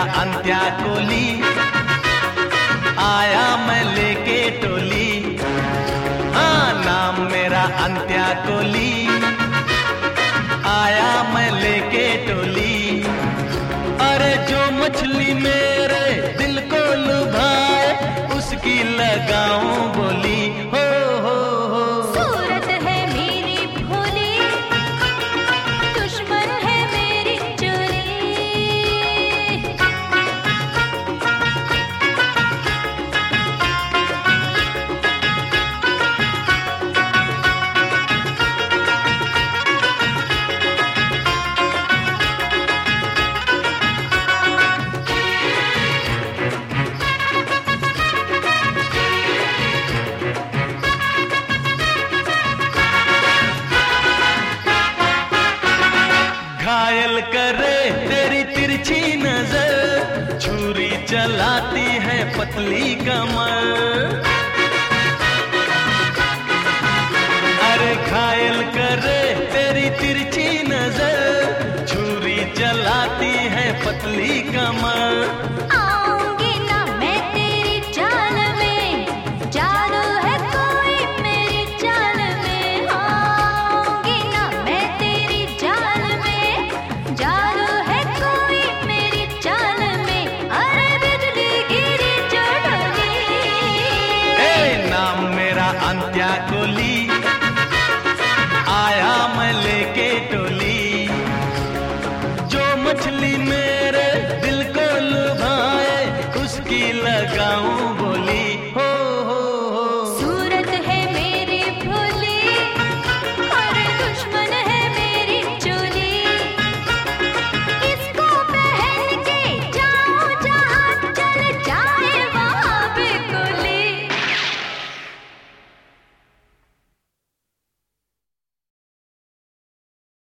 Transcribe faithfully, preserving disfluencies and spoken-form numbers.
अंत्या कोली, आया मैं लेके टोली। हाँ, नाम मेरा अंत्या कोली, आया मैं लेके टोली। अरे जो मछली मेरे दिल को लुभाए, उसकी लगाऊं बोली। हो हो हो सूरत है मेरी भोली, दुश्मन है मेरी चोली। घायल करे तेरी तिरछी नजर, छुरी चलाती है पतली कमर। अरे घायल करे तेरी तिरछी नजर, छुरी चलाती है पतली कमर।